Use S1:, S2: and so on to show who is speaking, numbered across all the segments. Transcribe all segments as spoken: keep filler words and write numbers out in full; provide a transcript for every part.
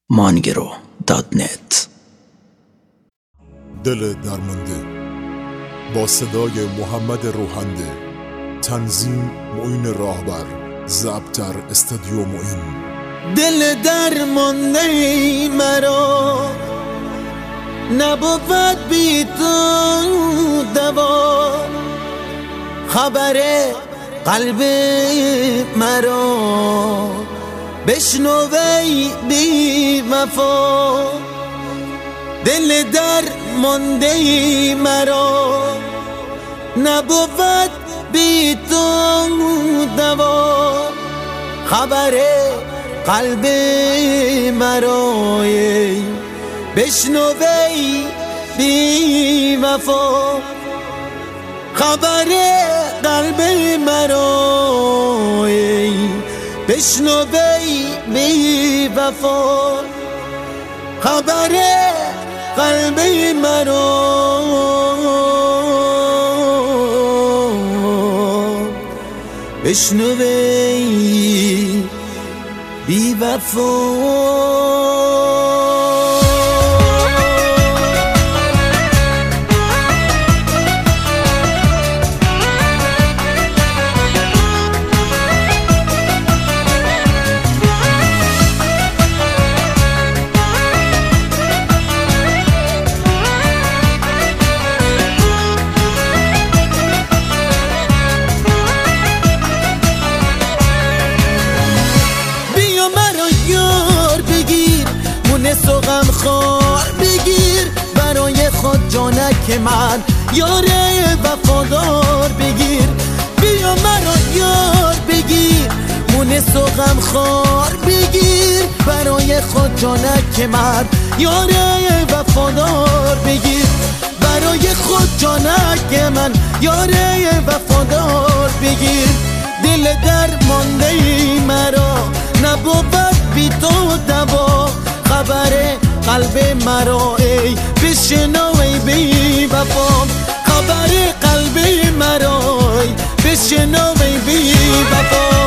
S1: مانگرو دات نت.
S2: دل درمانده با صدای محمد روحنده، تنظیم معین راهبر، ضبط در استودیو معین.
S3: دل درمانده مرا نبود بی تو دوا، خبر قلب مرا بشنوی بی وفا. دل درمانده مرا نبود بی تو دوا، خبر قلب مرا بشنوی بی وفا. خبر قلب مرا بشنوی بی وفا. خبر قلب مرا بشنوی بی وفا. سو غم خوار بگیر برای خود جانک من، یار وفادار بگیر. بیا مرا یار بگیر، مونس و غم خوار بگیر برای خود جانک من، یار وفادار بگیر. برای خود جانک من، یار وفادار بگیر. دل درمانده مرا نبود بی تو دوا، خبر قلب مرا ای بشنو ای بی وفا. خبر قلب مرا ای بشنو ای بی وفا.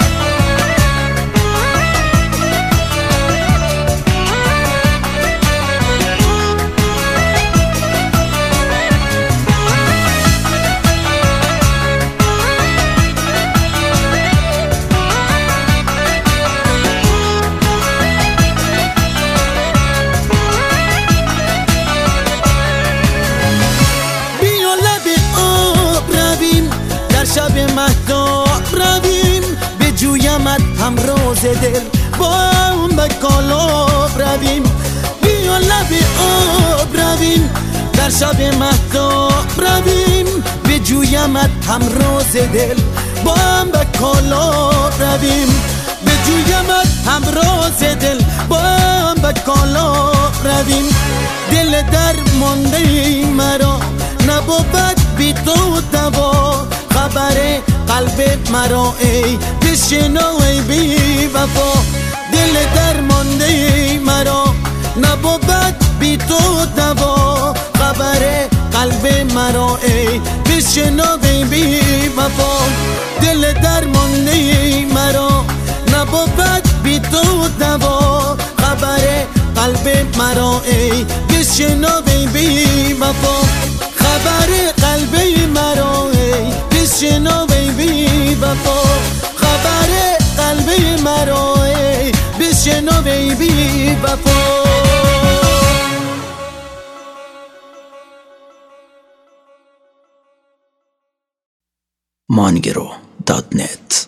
S3: شب مهتاب رویم بجویمت همراز دل، با هم به کالاب رویم. بیا لب آب رویم در شب مهتاب رویم بجویمت همراز دل، با هم به کالاب رویم. بجویمت همراز دل، با هم به کالاب رویم. دل درمانده مرا نبود بی تو دوا، خبر قلب مرا ای بشنو ای بی وفا. دل درمانده مرا نبود بی تو دوا، خبر قلب مرا ای بشنو ای بی وفا. دل درمانده مرا نبود بی تو دوا، خبر قلب مرا ای بشنو ای بی وفا. خبر قلب مرا ای بشنو ای بی وفا. خبر قلب مرا ای بشنو ای بی وفا.
S1: مانگرو دات نت.